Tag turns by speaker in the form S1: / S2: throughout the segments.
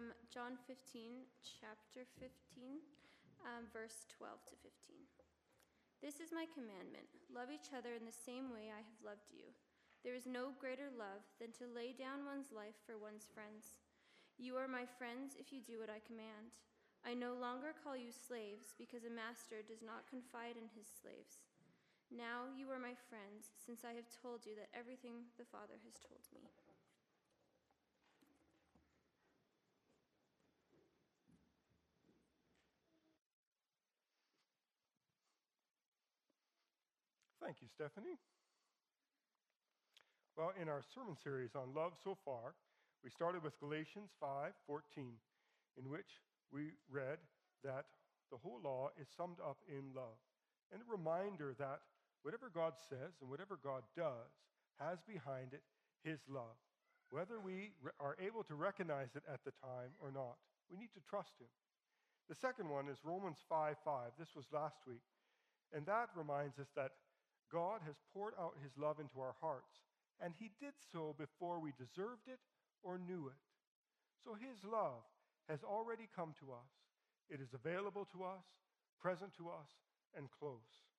S1: John 15, chapter 15, verse 12 to 15. This is my commandment: love each other in the same way I have loved you. There is no greater love than to lay down one's life for one's friends. You are my friends if you do what I command. I no longer call you slaves, because a master does not confide in his slaves. Now you are my friends, since I have told you that everything the Father has told me.
S2: Thank you, Stephanie. Well, in our sermon series on love so far, we started with Galatians 5:14, in which we read that the whole law is summed up in love, and a reminder that whatever God says and whatever God does has behind it his love. Whether we are able to recognize it at the time or not, we need to trust him. The second one is Romans 5:5. This was last week, and that reminds us that God has poured out his love into our hearts, and he did so before we deserved it or knew it. So his love has already come to us. It is available to us, present to us, and close.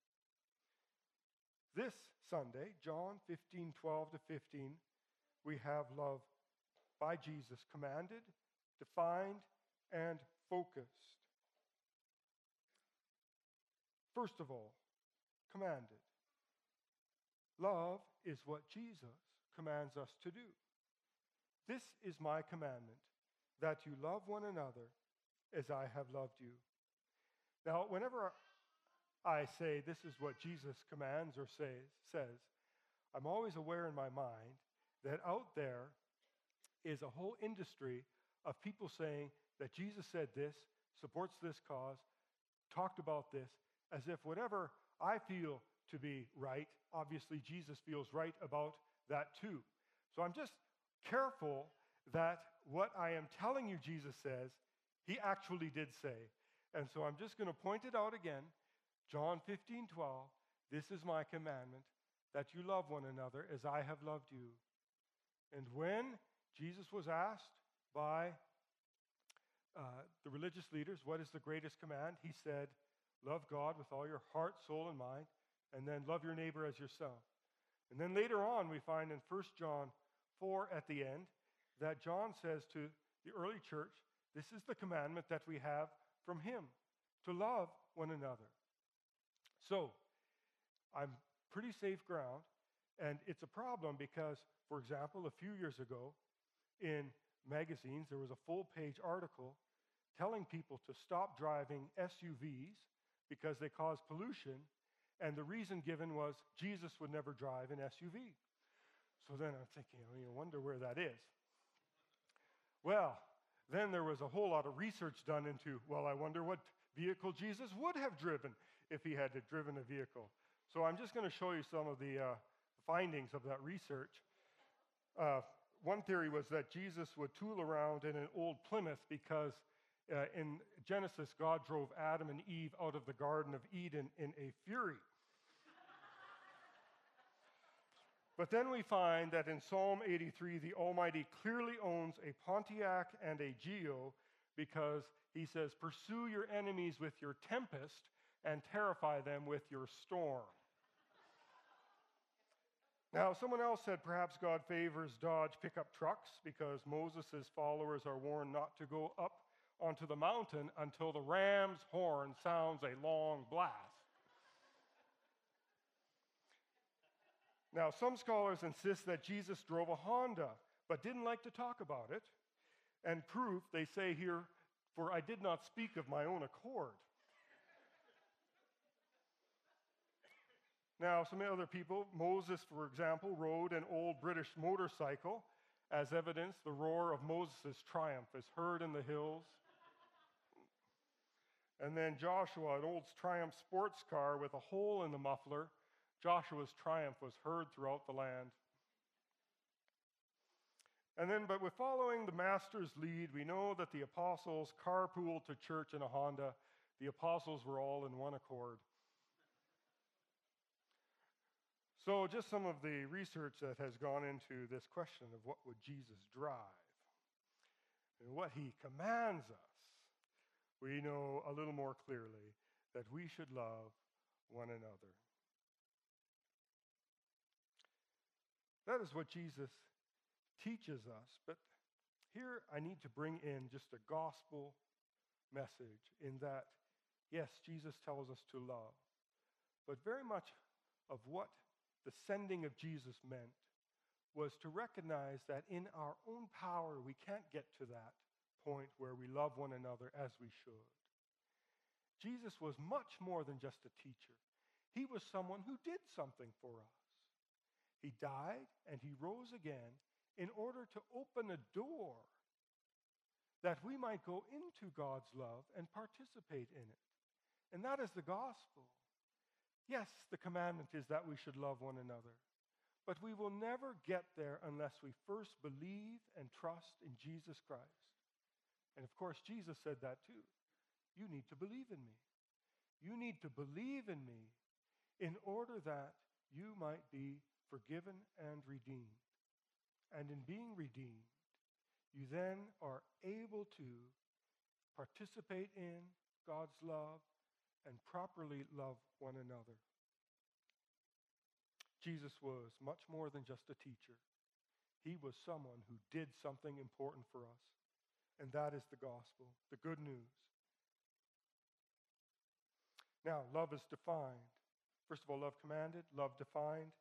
S2: This Sunday, John 15:12 to 15, we have love by Jesus commanded, defined, and focused. First of all, commanded. Love is what Jesus commands us to do. This is my commandment, that you love one another as I have loved you. Now, whenever I say this is what Jesus commands or says, I'm always aware in my mind that out there is a whole industry of people saying that Jesus said this, supports this cause, talked about this, as if whatever I feel to be right, obviously Jesus feels right about that too. So I'm just careful that what I am telling you Jesus says, he actually did say. And so I'm just going to point it out again. John 15:12, this is my commandment, that you love one another as I have loved you. And when Jesus was asked by the religious leaders, what is the greatest command? He said, love God with all your heart, soul, and mind, and then love your neighbor as yourself. And then later on, we find in 1 John 4 at the end that John says to the early church, this is the commandment that we have from him, to love one another. So, I'm pretty safe ground, and it's a problem because, for example, a few years ago in magazines, there was a full-page article telling people to stop driving SUVs because they cause pollution, and the reason given was Jesus would never drive an SUV. So then I'm thinking, I wonder where that is. Well, then there was a whole lot of research done into, well, I wonder what vehicle Jesus would have driven if he had driven a vehicle. So I'm just going to show you some of the findings of that research. One theory was that Jesus would tool around in an old Plymouth because in Genesis, God drove Adam and Eve out of the Garden of Eden in a fury. But then we find that in Psalm 83, the Almighty clearly owns a Pontiac and a Geo because he says, pursue your enemies with your tempest and terrify them with your storm. Now, someone else said perhaps God favors Dodge pickup trucks because Moses' followers are warned not to go up onto the mountain until the ram's horn sounds a long blast. Now, some scholars insist that Jesus drove a Honda, but didn't like to talk about it. And proof, they say here, for I did not speak of my own accord. Now, some other people, Moses, for example, rode an old British motorcycle. As evidence, the roar of Moses' triumph is heard in the hills. And then Joshua, an old Triumph sports car with a hole in the muffler, Joshua's triumph was heard throughout the land. And then, but with following the master's lead, we know that the apostles carpooled to church in a Honda. The apostles were all in one accord. So just some of the research that has gone into this question of what would Jesus drive. and what he commands us, we know a little more clearly that we should love one another. That is what Jesus teaches us. But here I need to bring in just a gospel message in that, yes, Jesus tells us to love, but very much of what the sending of Jesus meant was to recognize that in our own power, we can't get to that point where we love one another as we should. Jesus was much more than just a teacher. He was someone who did something for us. He died and he rose again in order to open a door that we might go into God's love and participate in it. And that is the gospel. Yes, the commandment is that we should love one another. But we will never get there unless we first believe and trust in Jesus Christ. And of course, Jesus said that too. You need to believe in me. You need to believe in me in order that you might be forgiven and redeemed. And in being redeemed, you then are able to participate in God's love and properly love one another. Jesus was much more than just a teacher. He was someone who did something important for us. And that is the gospel, the good news. Now, love is defined. First of all, love commanded, love defined.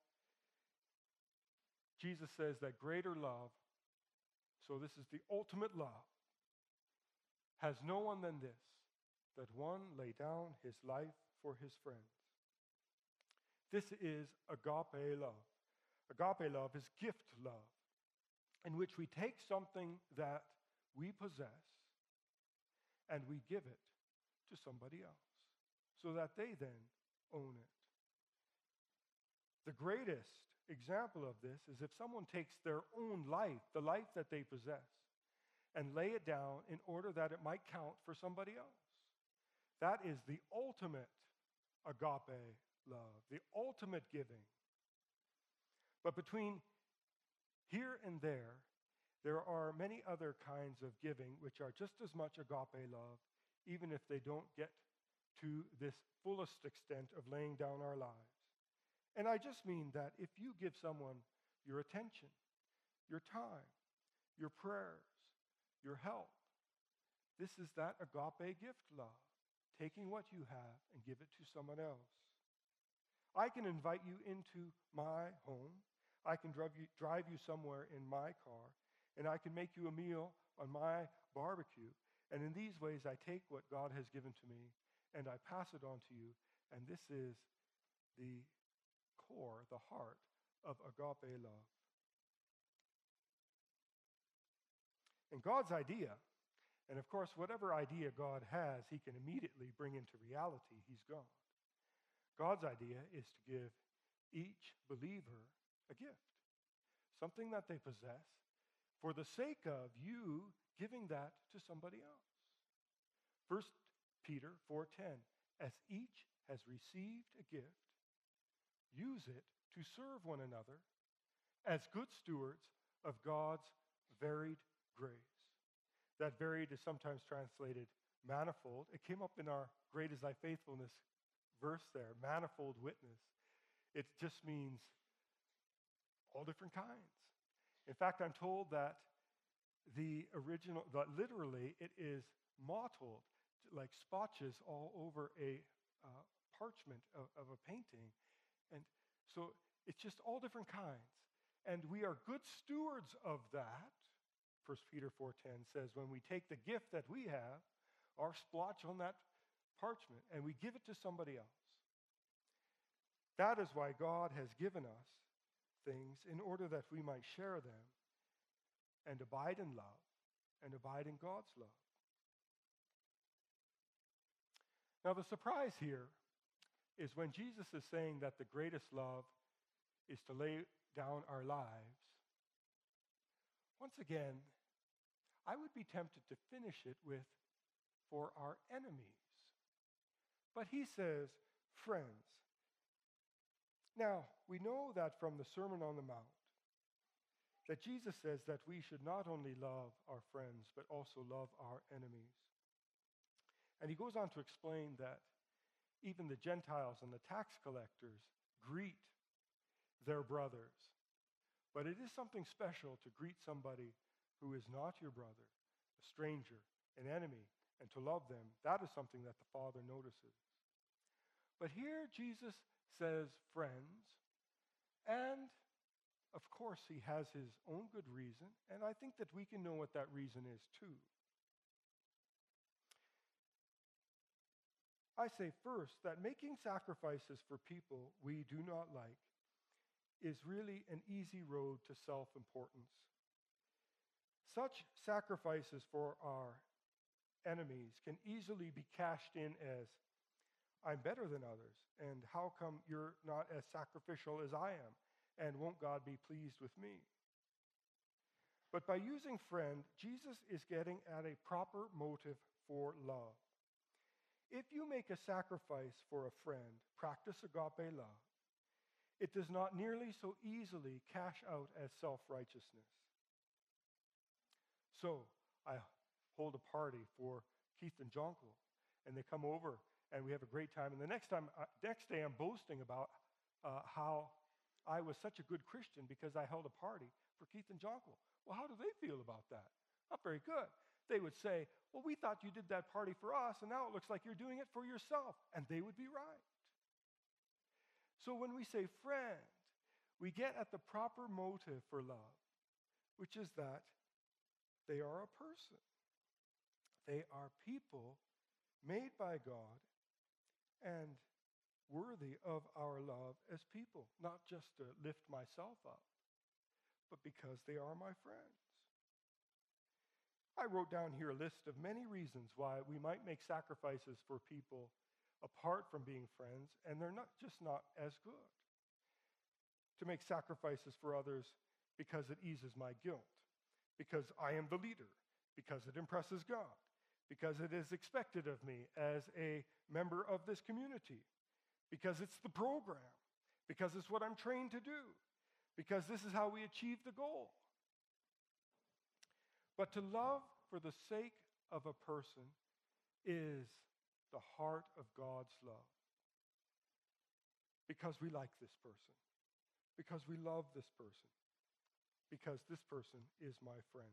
S2: Jesus says that greater love, so this is the ultimate love, has no one than this, that one lay down his life for his friends. This is agape love. Agape love is gift love, in which we take something that we possess and we give it to somebody else so that they then own it. The greatest example of this is if someone takes their own life, the life that they possess, and lay it down in order that it might count for somebody else. That is the ultimate agape love, the ultimate giving. But between here and there are many other kinds of giving which are just as much agape love, even if they don't get to this fullest extent of laying down our lives. And I just mean that if you give someone your attention, your time, your prayers, your help, this is that agape gift love, taking what you have and give it to someone else. I can invite you into my home. I can drive you somewhere in my car, and I can make you a meal on my barbecue. And in these ways, I take what God has given to me, and I pass it on to you. And this is the core, the heart of agape love. And God's idea, and of course, whatever idea God has, he can immediately bring into reality. He's God. God's idea is to give each believer a gift, something that they possess, for the sake of you giving that to somebody else. 1 Peter 4:10, as each has received a gift, use it to serve one another as good stewards of God's varied grace. That varied is sometimes translated manifold. It came up in our great is thy faithfulness verse there, manifold witness. It just means all different kinds. In fact, I'm told that the original, that literally it is mottled, like spotches all over a parchment of a painting. And so it's just all different kinds. And we are good stewards of that. 1 Peter 4:10 says, when we take the gift that we have, our splotch on that parchment, and we give it to somebody else. That is why God has given us things in order that we might share them and abide in love and abide in God's love. Now, the surprise here is when Jesus is saying that the greatest love is to lay down our lives. Once again, I would be tempted to finish it with, for our enemies. But he says, friends. Now, we know that from the Sermon on the Mount, that Jesus says that we should not only love our friends, but also love our enemies. And he goes on to explain that even the Gentiles and the tax collectors greet their brothers. But it is something special to greet somebody who is not your brother, a stranger, an enemy, and to love them. That is something that the Father notices. But here Jesus says friends, and of course he has his own good reason, and I think that we can know what that reason is too. I say first that making sacrifices for people we do not like is really an easy road to self-importance. Such sacrifices for our enemies can easily be cashed in as, I'm better than others, and how come you're not as sacrificial as I am, and won't God be pleased with me? But by using friend, Jesus is getting at a proper motive for love. If you make a sacrifice for a friend, practice agape love, it does not nearly so easily cash out as self-righteousness. So I hold a party for Keith and Jonkel, and they come over, and we have a great time. And the next day I'm boasting about how I was such a good Christian because I held a party for Keith and Jonkel. Well, how do they feel about that? Not very good. They would say, well, we thought you did that party for us, and now it looks like you're doing it for yourself. And they would be right. So when we say friend, we get at the proper motive for love, which is that they are a person. They are people made by God and worthy of our love as people, not just to lift myself up, but because they are my friends. I wrote down here a list of many reasons why we might make sacrifices for people apart from being friends, and they're not as good. To make sacrifices for others because it eases my guilt, because I am the leader, because it impresses God, because it is expected of me as a member of this community, because it's the program, because it's what I'm trained to do, because this is how we achieve the goal. But to love for the sake of a person is the heart of God's love. Because we like this person, because we love this person, because this person is my friend.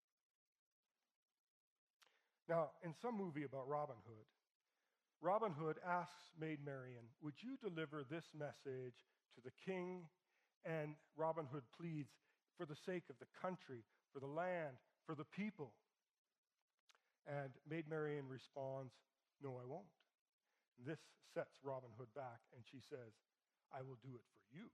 S2: Now, in some movie about Robin Hood asks Maid Marian, would you deliver this message to the king? And Robin Hood pleads for the sake of the country, for the land, for the people. And Maid Marian responds, no, I won't. This sets Robin Hood back, and she says, I will do it for you.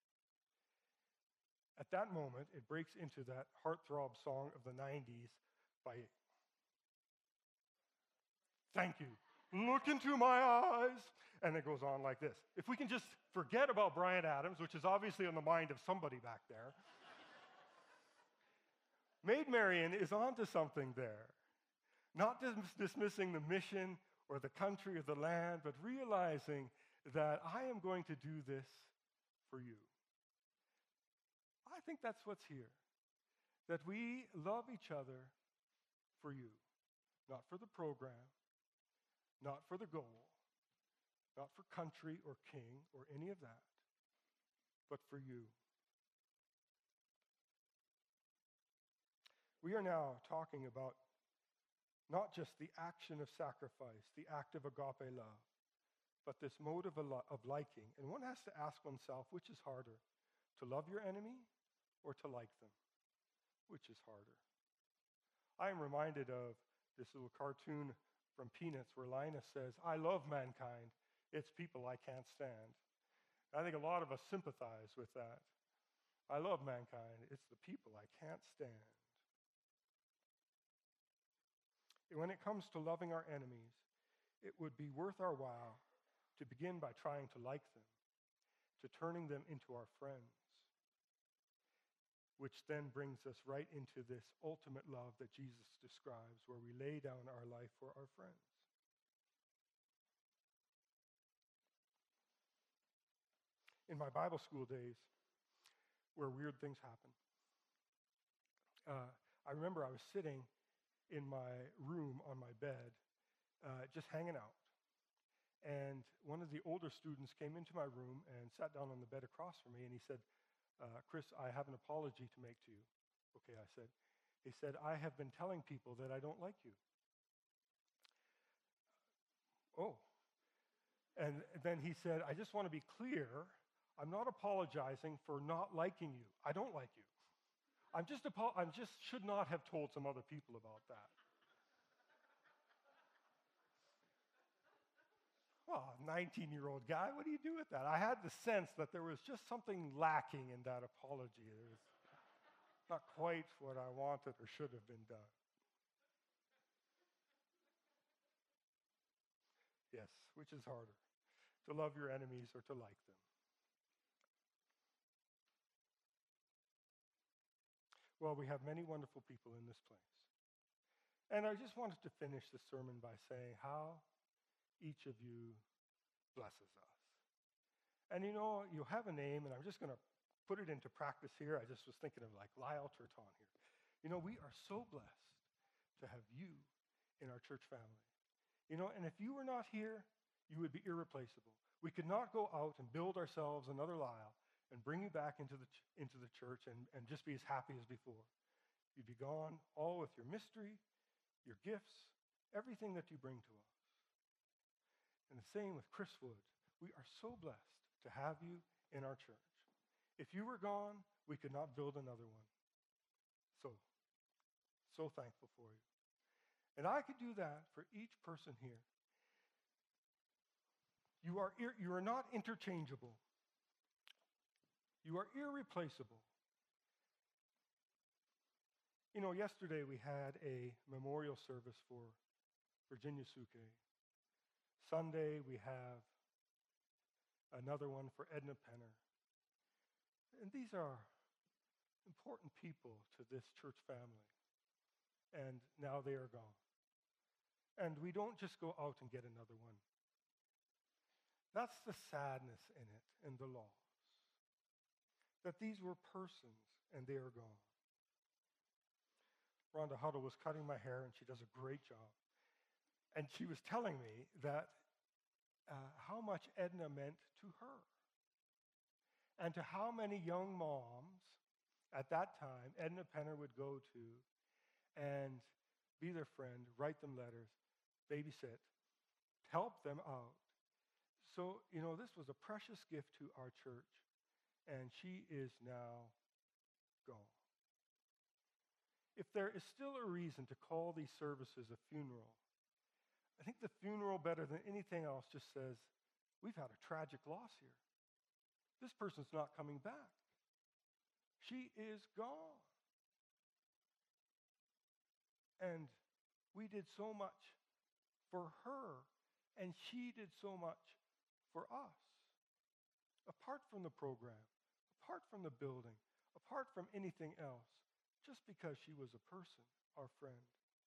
S2: At that moment, it breaks into that heartthrob song of the 90s by, thank you, look into my eyes. And it goes on like this. If we can just forget about Bryan Adams, which is obviously on the mind of somebody back there, Maid Marian is onto something there. Not dismissing the mission or the country or the land, but realizing that I am going to do this for you. I think that's what's here. That we love each other for you. Not for the program, not for the goal, not for country or king or any of that, but for you. We are now talking about not just the action of sacrifice, the act of agape love, but this mode of liking. And one has to ask oneself, which is harder, to love your enemy or to like them? Which is harder? I am reminded of this little cartoon from Peanuts where Linus says, I love mankind. It's people I can't stand. I think a lot of us sympathize with that. I love mankind. It's the people I can't stand. When it comes to loving our enemies, it would be worth our while to begin by trying to like them, to turning them into our friends, which then brings us right into this ultimate love that Jesus describes, where we lay down our life for our friends. In my Bible school days, where weird things happen, I remember I was sitting in my room on my bed, just hanging out. And one of the older students came into my room and sat down on the bed across from me, and he said, Chris, I have an apology to make to you. Okay, I said. He said, I have been telling people that I don't like you. Oh. And then he said, I just want to be clear. I'm not apologizing for not liking you. I don't like you. I just should not have told some other people about that. Well, 19-year-old guy, what do you do with that? I had the sense that there was just something lacking in that apology. It was not quite what I wanted or should have been done. Yes, which is harder, to love your enemies or to like them? Well, we have many wonderful people in this place. And I just wanted to finish the sermon by saying how each of you blesses us. And you know, you have a name, and I'm just going to put it into practice here. I just was thinking of like Lyle Turton here. You know, we are so blessed to have you in our church family. You know, and if you were not here, you would be irreplaceable. We could not go out and build ourselves another Lyle and bring you back into the church and just be as happy as before. You'd be gone, all with your mystery, your gifts, everything that you bring to us. And the same with Chris Wood. We are so blessed to have you in our church. If you were gone, we could not build another one. So thankful for you. And I could do that for each person here. You are not interchangeable. You are irreplaceable. You know, yesterday we had a memorial service for Virginia Suke. Sunday we have another one for Edna Penner. And these are important people to this church family. And now they are gone. And we don't just go out and get another one. That's the sadness in it and the loss. That these were persons and they are gone. Rhonda Huddle was cutting my hair, and she does a great job. And she was telling me that how much Edna meant to her. And to how many young moms at that time Edna Penner would go to and be their friend, write them letters, babysit, help them out. So, you know, this was a precious gift to our church, and she is now gone. If there is still a reason to call these services a funeral, I think the funeral, better than anything else, just says, we've had a tragic loss here. This person's not coming back. She is gone. And we did so much for her, and she did so much for us. Apart from the program, apart from the building, apart from anything else, just because she was a person, our friend.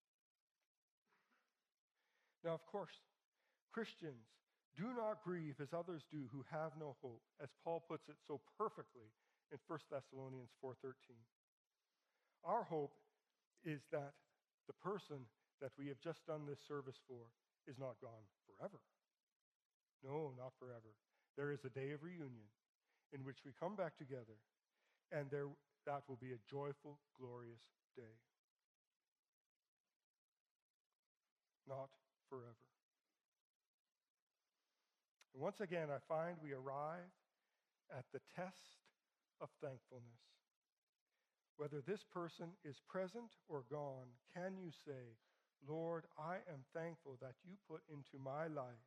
S2: Now, of course, Christians, do not grieve as others do who have no hope, as Paul puts it so perfectly in 1 Thessalonians 4:13. Our hope is that the person that we have just done this service for is not gone forever. No, not forever. There is a day of reunion in which we come back together, and that will be a joyful, glorious day. Not forever. And once again, I find we arrive at the test of thankfulness. Whether this person is present or gone, can you say, Lord, I am thankful that you put into my life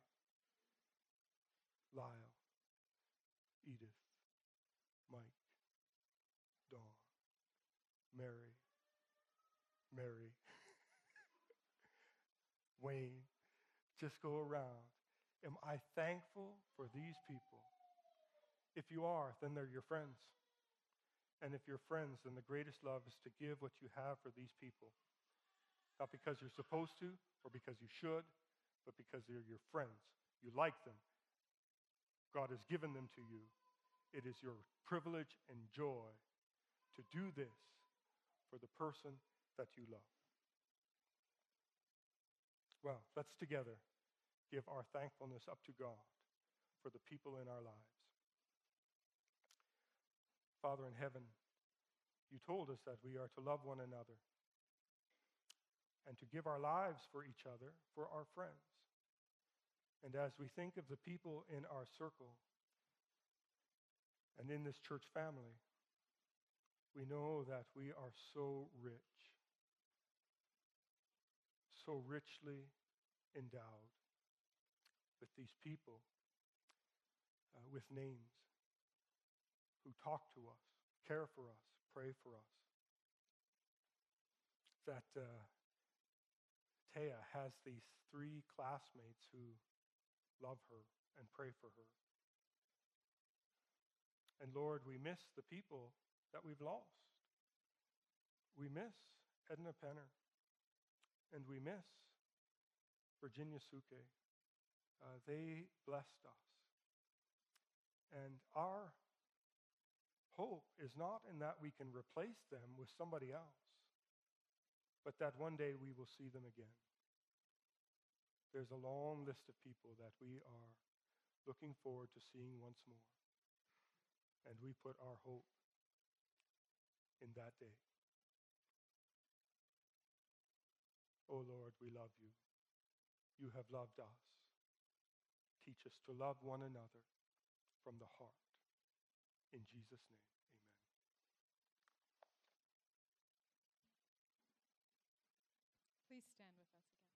S2: Lyle, Edith, Mike, Dawn, Mary, Wayne, just go around. Am I thankful for these people? If you are, then they're your friends. And if you're friends, then the greatest love is to give what you have for these people. Not because you're supposed to or because you should, but because they're your friends. You like them. God has given them to you. It is your privilege and joy to do this for the person that you love. Well, let's together give our thankfulness up to God for the people in our lives. Father in heaven, you told us that we are to love one another and to give our lives for each other, for our friends. And as we think of the people in our circle and in this church family, we know that we are so rich, so richly endowed with these people with names who talk to us, care for us, pray for us. That Taya has these 3 classmates who love her and pray for her. And Lord, we miss the people that we've lost. We miss Edna Penner, and we miss Virginia Suke. They blessed us. And our hope is not in that we can replace them with somebody else, but that one day we will see them again. There's a long list of people that we are looking forward to seeing once more. And we put our hope in that day. Oh Lord, we love you. You have loved us. Teach us to love one another from the heart. In Jesus' name, amen.
S3: Please stand with us again.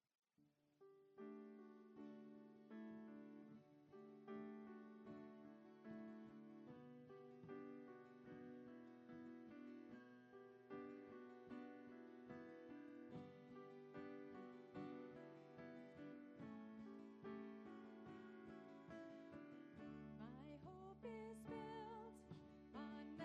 S3: My hope is built on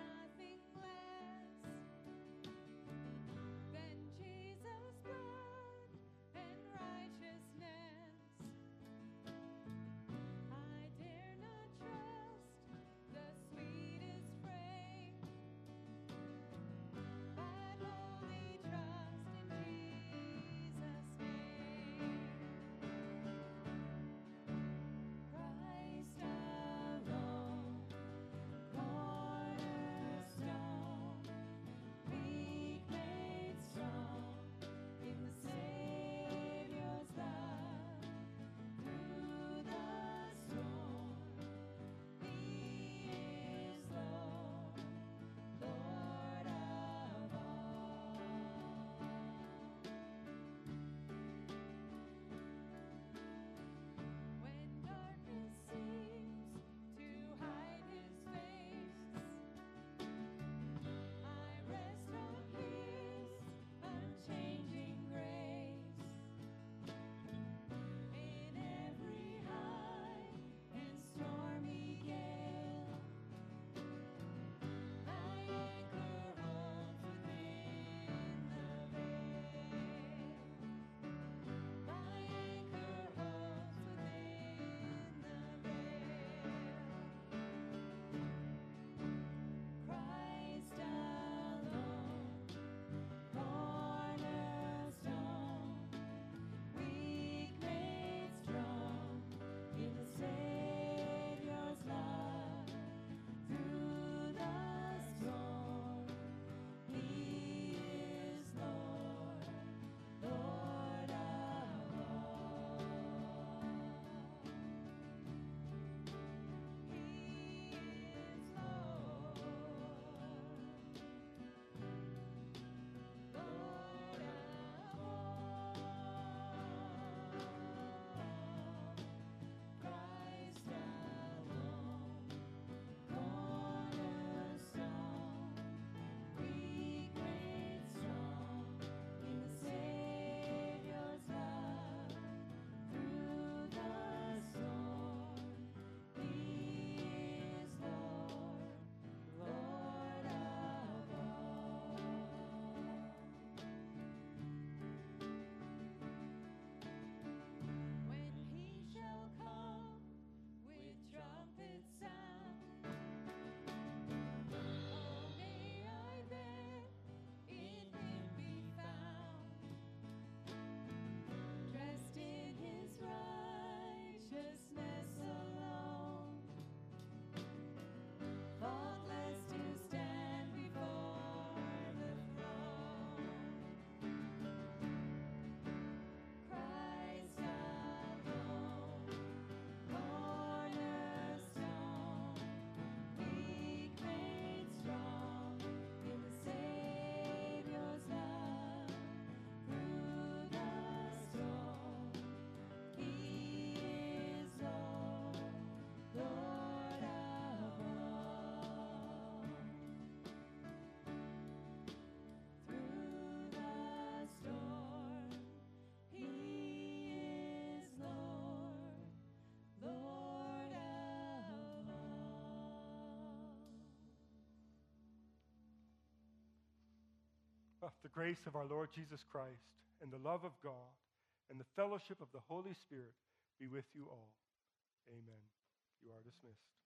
S2: The grace of our Lord Jesus Christ and the love of God and the fellowship of the Holy Spirit be with you all. Amen. You are dismissed.